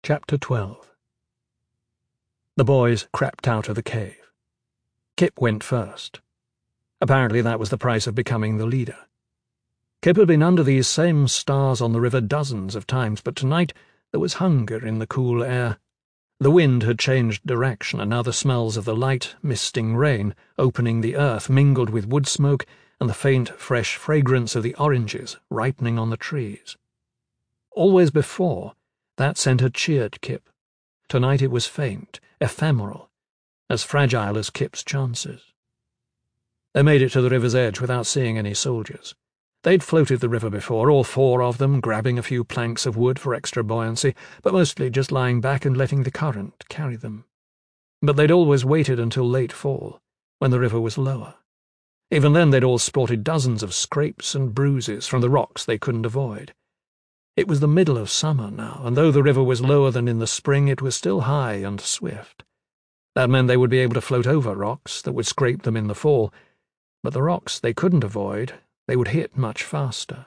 Chapter 12. The boys crept out of the cave. Kip went first. Apparently that was the price of becoming the leader. Kip had been under these same stars on the river dozens of times, but tonight there was hunger in the cool air. The wind had changed direction, and now the smells of the light, misting rain, opening the earth, mingled with wood smoke and the faint, fresh fragrance of the oranges ripening on the trees. Always before, that scent had cheered Kip. Tonight it was faint, ephemeral, as fragile as Kip's chances. They made it to the river's edge without seeing any soldiers. They'd floated the river before, all four of them, grabbing a few planks of wood for extra buoyancy, but mostly just lying back and letting the current carry them. But they'd always waited until late fall, when the river was lower. Even then they'd all sported dozens of scrapes and bruises from the rocks they couldn't avoid. It was the middle of summer now, and though the river was lower than in the spring, it was still high and swift. That meant they would be able to float over rocks that would scrape them in the fall, but the rocks they couldn't avoid, they would hit much faster.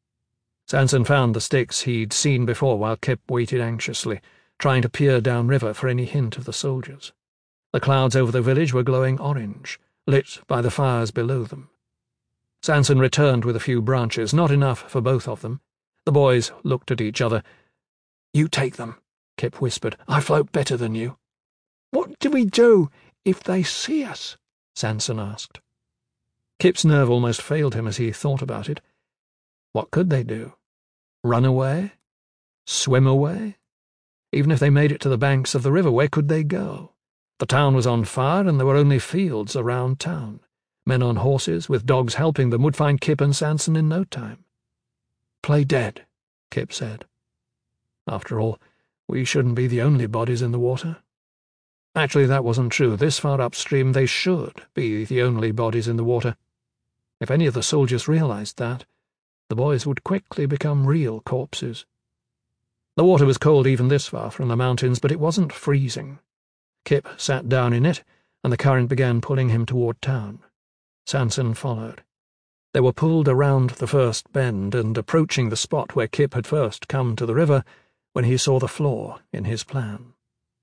Sanson found the sticks he'd seen before while Kip waited anxiously, trying to peer downriver for any hint of the soldiers. The clouds over the village were glowing orange, lit by the fires below them. Sanson returned with a few branches, not enough for both of them. The boys looked at each other. "You take them," Kip whispered. "I float better than you." "What do we do if they see us?" Sanson asked. Kip's nerve almost failed him as he thought about it. What could they do? Run away? Swim away? Even if they made it to the banks of the river, where could they go? The town was on fire, and there were only fields around town. Men on horses, with dogs helping them, would find Kip and Sanson in no time. "Play dead," Kip said. After all, we shouldn't be the only bodies in the water. Actually, that wasn't true. This far upstream, they should be the only bodies in the water. If any of the soldiers realized that, the boys would quickly become real corpses. The water was cold even this far from the mountains, but it wasn't freezing. Kip sat down in it, and the current began pulling him toward town. Sanson followed. They were pulled around the first bend and approaching the spot where Kip had first come to the river when he saw the flaw in his plan.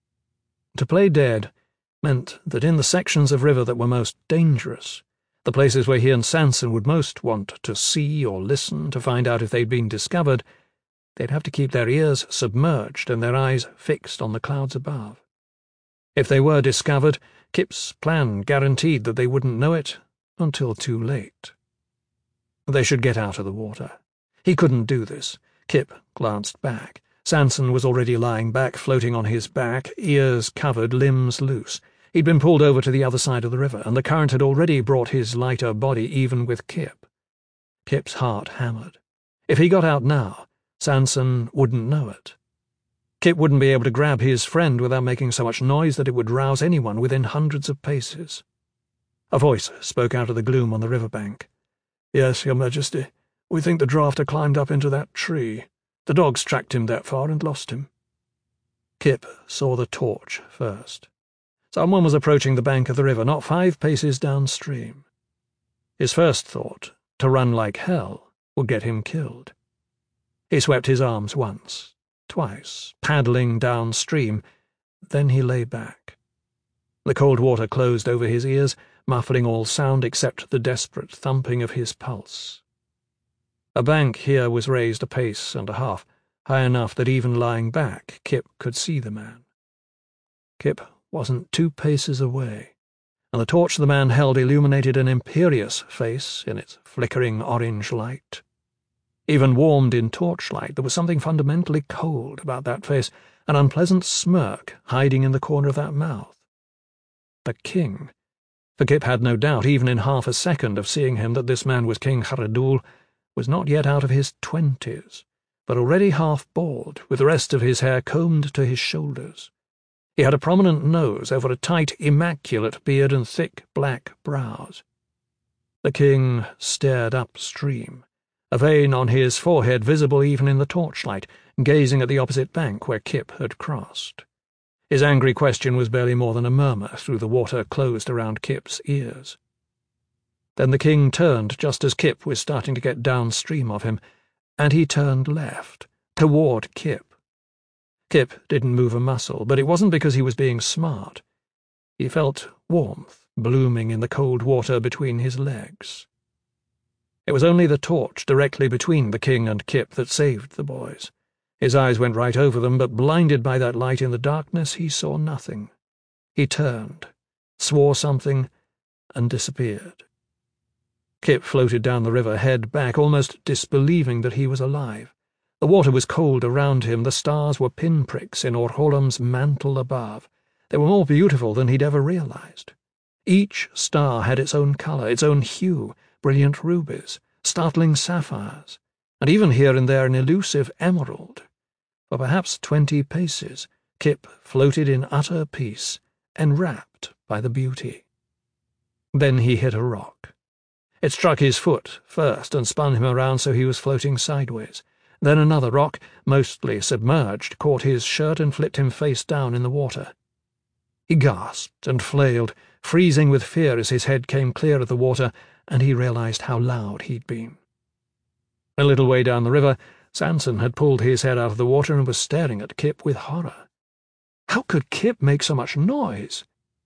To play dead meant that in the sections of river that were most dangerous, the places where he and Sanson would most want to see or listen to find out if they'd been discovered, they'd have to keep their ears submerged and their eyes fixed on the clouds above. If they were discovered, Kip's plan guaranteed that they wouldn't know it until too late. They should get out of the water. He couldn't do this. Kip glanced back. Sanson was already lying back, floating on his back, ears covered, limbs loose. He'd been pulled over to the other side of the river, and the current had already brought his lighter body even with Kip. Kip's heart hammered. If he got out now, Sanson wouldn't know it. Kip wouldn't be able to grab his friend without making so much noise that it would rouse anyone within hundreds of paces. A voice spoke out of the gloom on the riverbank. "Yes, Your Majesty. We think the drafter climbed up into that tree. The dogs tracked him that far and lost him." Kip saw the torch first. Someone was approaching the bank of the river, not 5 paces downstream. His first thought, to run like hell, would get him killed. He swept his arms once, twice, paddling downstream. Then he lay back. The cold water closed over his ears, muffling all sound except the desperate thumping of his pulse. A bank here was raised a pace and a half, high enough that even lying back, Kip could see the man. Kip wasn't 2 paces away, and the torch the man held illuminated an imperious face in its flickering orange light. Even warmed in torchlight, there was something fundamentally cold about that face, an unpleasant smirk hiding in the corner of that mouth. The king. For Kip had no doubt, even in half a second of seeing him, that this man was King Kharadoul, was not yet out of his 20s, but already half bald, with the rest of his hair combed to his shoulders. He had a prominent nose over a tight, immaculate beard and thick black brows. The king stared upstream, a vein on his forehead visible even in the torchlight, gazing at the opposite bank where Kip had crossed. His angry question was barely more than a murmur through the water closed around Kip's ears. Then the king turned just as Kip was starting to get downstream of him, and he turned left, toward Kip. Kip didn't move a muscle, but it wasn't because he was being smart. He felt warmth blooming in the cold water between his legs. It was only the torch directly between the king and Kip that saved the boys. His eyes went right over them, but blinded by that light in the darkness, he saw nothing. He turned, swore something, and disappeared. Kip floated down the river, head back, almost disbelieving that he was alive. The water was cold around him, the stars were pinpricks in Orholam's mantle above. They were more beautiful than he'd ever realized. Each star had its own color, its own hue, brilliant rubies, startling sapphires, and even here and there an elusive emerald. For perhaps 20 paces, Kip floated in utter peace, enwrapped by the beauty. Then he hit a rock. It struck his foot first and spun him around so he was floating sideways. Then another rock, mostly submerged, caught his shirt and flipped him face down in the water. He gasped and flailed, freezing with fear as his head came clear of the water, and he realized how loud he'd been. A little way down the river, Sanson had pulled his head out of the water and was staring at Kip with horror. How could Kip make so much noise?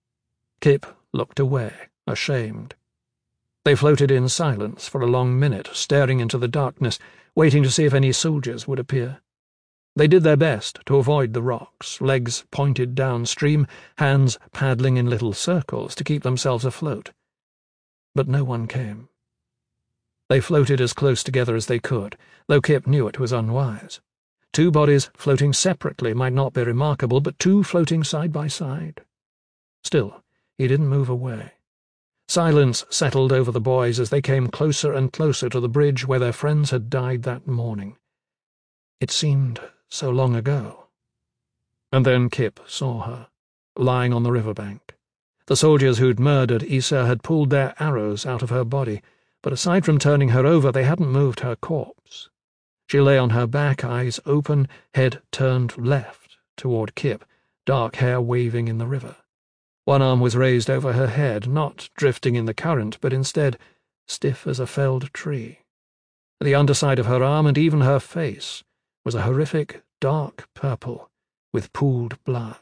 Kip looked away, ashamed. They floated in silence for a long minute, staring into the darkness, waiting to see if any soldiers would appear. They did their best to avoid the rocks, legs pointed downstream, hands paddling in little circles to keep themselves afloat. But no one came. They floated as close together as they could, though Kip knew it was unwise. 2 bodies floating separately might not be remarkable, but 2 floating side by side. Still, he didn't move away. Silence settled over the boys as they came closer and closer to the bridge where their friends had died that morning. It seemed so long ago. And then Kip saw her, lying on the riverbank. The soldiers who'd murdered Issa had pulled their arrows out of her body, but aside from turning her over, they hadn't moved her corpse. She lay on her back, eyes open, head turned left toward Kip, dark hair waving in the river. One arm was raised over her head, not drifting in the current, but instead stiff as a felled tree. The underside of her arm and even her face was a horrific dark purple with pooled blood.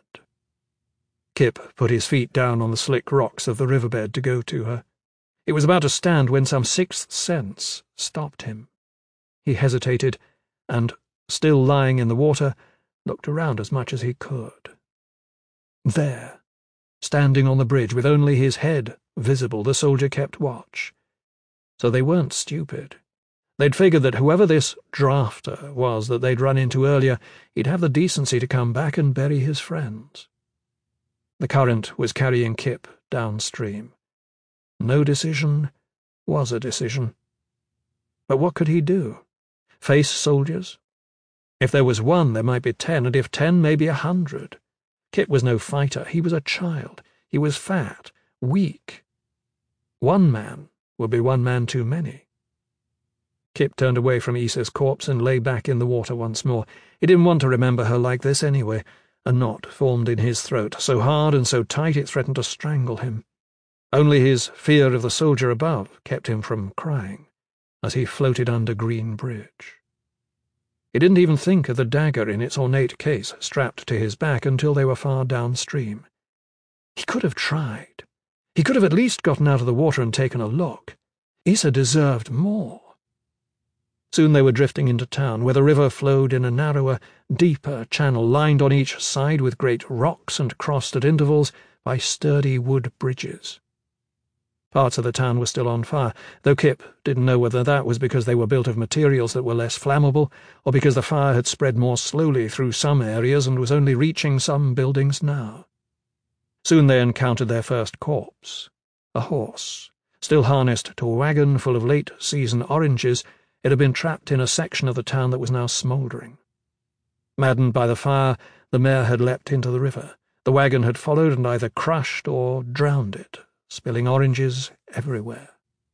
Kip put his feet down on the slick rocks of the riverbed to go to her. It was about to stand when some sixth sense stopped him. He hesitated and, still lying in the water, looked around as much as he could. There, standing on the bridge with only his head visible, the soldier kept watch. So they weren't stupid. They'd figured that whoever this drafter was that they'd run into earlier, he'd have the decency to come back and bury his friends. The current was carrying Kip downstream. No decision was a decision. But what could he do? Face soldiers? If there was 1, there might be 10, and if 10, maybe 100. Kip was no fighter. He was a child. He was fat, weak. 1 man would be 1 man too many. Kip turned away from Issa's corpse and lay back in the water once more. He didn't want to remember her like this anyway. A knot formed in his throat, so hard and so tight it threatened to strangle him. Only his fear of the soldier above kept him from crying as he floated under Green Bridge. He didn't even think of the dagger in its ornate case strapped to his back until they were far downstream. He could have tried. He could have at least gotten out of the water and taken a look. Issa deserved more. Soon they were drifting into town, where the river flowed in a narrower, deeper channel lined on each side with great rocks and crossed at intervals by sturdy wood bridges. Parts of the town were still on fire, though Kip didn't know whether that was because they were built of materials that were less flammable, or because the fire had spread more slowly through some areas and was only reaching some buildings now. Soon they encountered their first corpse, a horse. Still harnessed to a wagon full of late-season oranges, it had been trapped in a section of the town that was now smouldering. Maddened by the fire, the mare had leapt into the river. The wagon had followed and either crushed or drowned it, spilling oranges everywhere.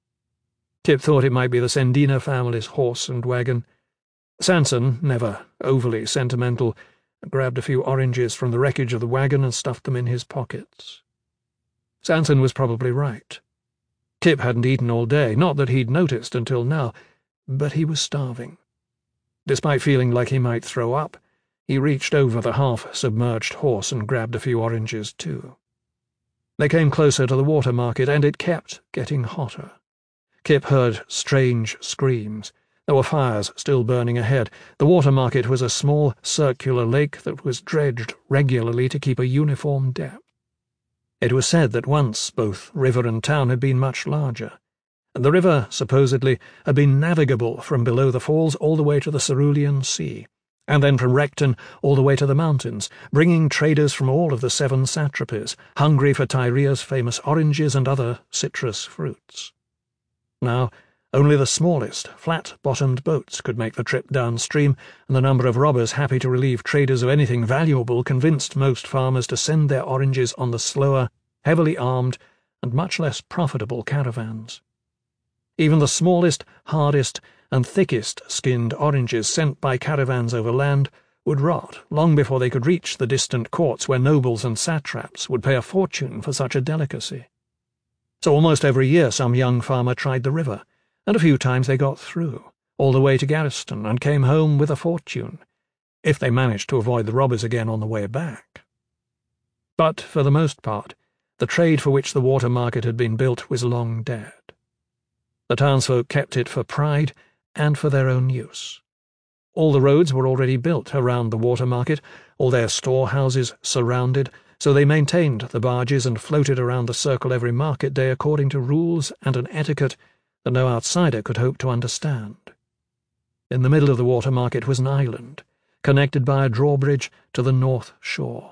Kip thought it might be the Sendina family's horse and wagon. Sanson, never overly sentimental, grabbed a few oranges from the wreckage of the wagon and stuffed them in his pockets. Sanson was probably right. Kip hadn't eaten all day, not that he'd noticed until now, but he was starving. Despite feeling like he might throw up, He reached over the half-submerged horse and grabbed a few oranges too. They came closer to the water market, and it kept getting hotter. Kip heard strange screams. There were fires still burning ahead. The water market was a small circular lake that was dredged regularly to keep a uniform depth. It was said that once both river and town had been much larger, and the river, supposedly, had been navigable from below the falls all the way to the Cerulean Sea, and then from Recton all the way to the mountains, bringing traders from all of the 7 satrapies, hungry for Tyria's famous oranges and other citrus fruits. Now, only the smallest, flat-bottomed boats could make the trip downstream, and the number of robbers happy to relieve traders of anything valuable convinced most farmers to send their oranges on the slower, heavily armed, and much less profitable caravans. Even the smallest, hardest, and thickest-skinned oranges sent by caravans over land would rot long before they could reach the distant courts where nobles and satraps would pay a fortune for such a delicacy. So almost every year some young farmer tried the river, and a few times they got through, all the way to Garriston, and came home with a fortune, if they managed to avoid the robbers again on the way back. But, for the most part, the trade for which the water market had been built was long dead. The townsfolk kept it for pride and for their own use. All the roads were already built around the water market, all their storehouses surrounded, so they maintained the barges and floated around the circle every market day according to rules and an etiquette that no outsider could hope to understand. In the middle of the water market was an island, connected by a drawbridge to the north shore.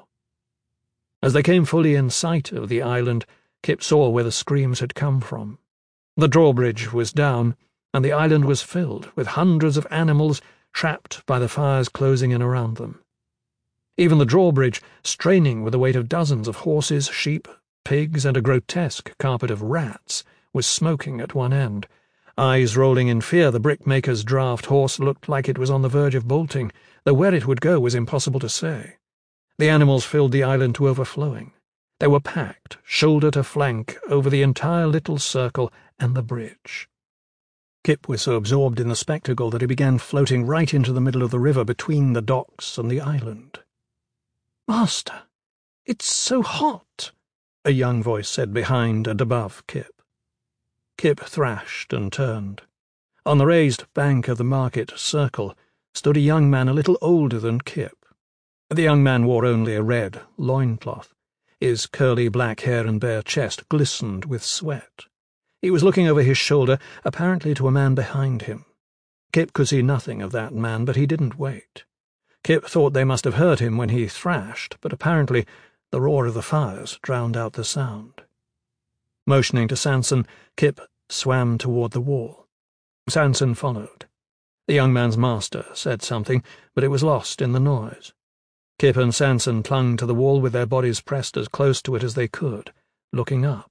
As they came fully in sight of the island, Kip saw where the screams had come from. The drawbridge was down, and the island was filled with hundreds of animals trapped by the fires closing in around them. Even the drawbridge, straining with the weight of dozens of horses, sheep, pigs, and a grotesque carpet of rats, was smoking at one end. Eyes rolling in fear, the brickmaker's draft horse looked like it was on the verge of bolting, though where it would go was impossible to say. The animals filled the island to overflowing. They were packed, shoulder to flank, over the entire little circle and the bridge. Kip was so absorbed in the spectacle that he began floating right into the middle of the river between the docks and the island. "Master, it's so hot," a young voice said behind and above Kip. Kip thrashed and turned. On the raised bank of the market circle stood a young man a little older than Kip. The young man wore only a red loincloth. His curly black hair and bare chest glistened with sweat. He was looking over his shoulder, apparently to a man behind him. Kip could see nothing of that man, but he didn't wait. Kip thought they must have heard him when he thrashed, but apparently the roar of the fires drowned out the sound. Motioning to Sanson, Kip swam toward the wall. Sanson followed. The young man's master said something, but it was lost in the noise. Kip and Sanson clung to the wall with their bodies pressed as close to it as they could, looking up.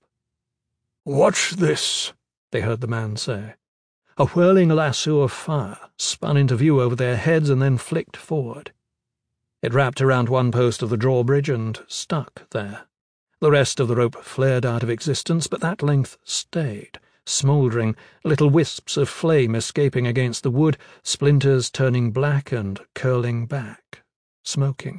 "Watch this," they heard the man say. A whirling lasso of fire spun into view over their heads and then flicked forward. It wrapped around one post of the drawbridge and stuck there. The rest of the rope flared out of existence, but that length stayed, smouldering, little wisps of flame escaping against the wood, splinters turning black and curling back, smoking.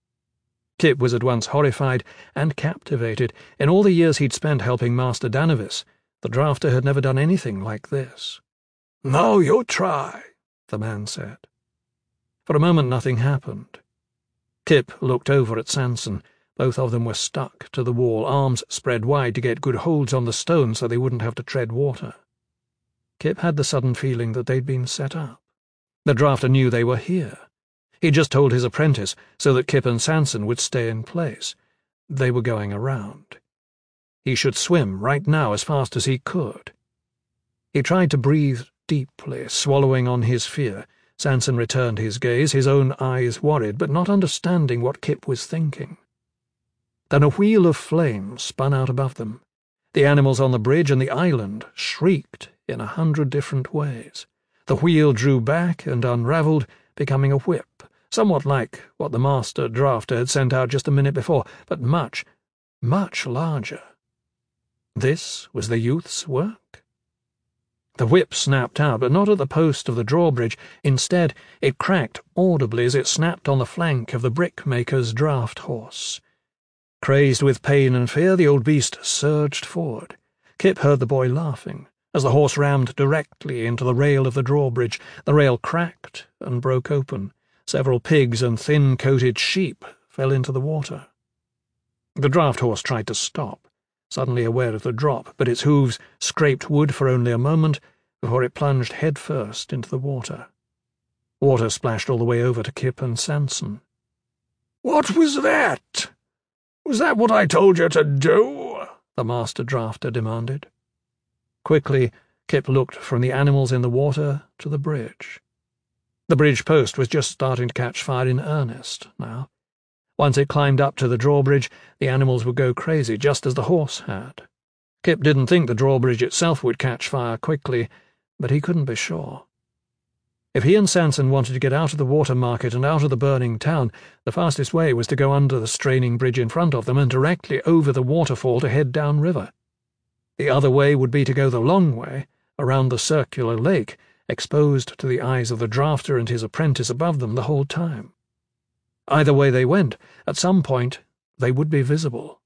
Kip was at once horrified and captivated. In all the years he'd spent helping Master Danavis, the drafter had never done anything like this. "Now you try," the man said. For a moment nothing happened. Kip looked over at Sanson. Both of them were stuck to the wall, arms spread wide to get good holds on the stone so they wouldn't have to tread water. Kip had the sudden feeling that they'd been set up. The drafter knew they were here. He'd just told his apprentice so that Kip and Sanson would stay in place. They were going around. He should swim right now as fast as he could. He tried to breathe deeply, swallowing on his fear. Sanson returned his gaze, his own eyes worried, but not understanding what Kip was thinking. Then a wheel of flame spun out above them. The animals on the bridge and the island shrieked in 100 different ways. The wheel drew back and unravelled, becoming a whip, somewhat like what the master drafter had sent out just a minute before, but much, much larger. This was the youth's work? The whip snapped out, but not at the post of the drawbridge. Instead, it cracked audibly as it snapped on the flank of the brickmaker's draught horse. Crazed with pain and fear, the old beast surged forward. Kip heard the boy laughing. As the horse rammed directly into the rail of the drawbridge, the rail cracked and broke open. Several pigs and thin-coated sheep fell into the water. The draught horse tried to stop, suddenly aware of the drop, but its hooves scraped wood for only a moment before it plunged headfirst into the water. Water splashed all the way over to Kip and Sanson. "What was that? Was that what I told you to do?" the master drafter demanded. Quickly, Kip looked from the animals in the water to the bridge. The bridge post was just starting to catch fire in earnest now. Once it climbed up to the drawbridge, the animals would go crazy, just as the horse had. Kip didn't think the drawbridge itself would catch fire quickly, but he couldn't be sure. If he and Sanson wanted to get out of the water market and out of the burning town, the fastest way was to go under the straining bridge in front of them and directly over the waterfall to head downriver. The other way would be to go the long way, around the circular lake, exposed to the eyes of the drafter and his apprentice above them the whole time. Either way they went, at some point they would be visible.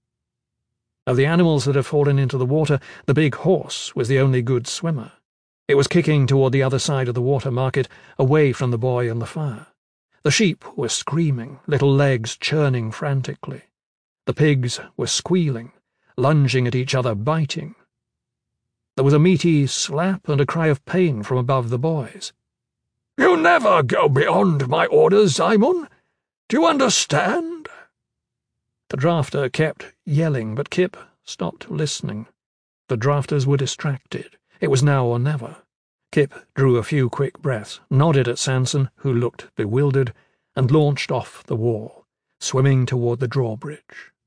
Of the animals that had fallen into the water, the big horse was the only good swimmer. It was kicking toward the other side of the water market, away from the boy and the fire. The sheep were screaming, little legs churning frantically. The pigs were squealing, lunging at each other, biting. There was a meaty slap and a cry of pain from above the boys. "You never go beyond my orders, Simon. Do you understand?" The drafter kept yelling, but Kip stopped listening. The drafters were distracted. It was now or never. Kip drew a few quick breaths, nodded at Sanson, who looked bewildered, and launched off the wall, swimming toward the drawbridge.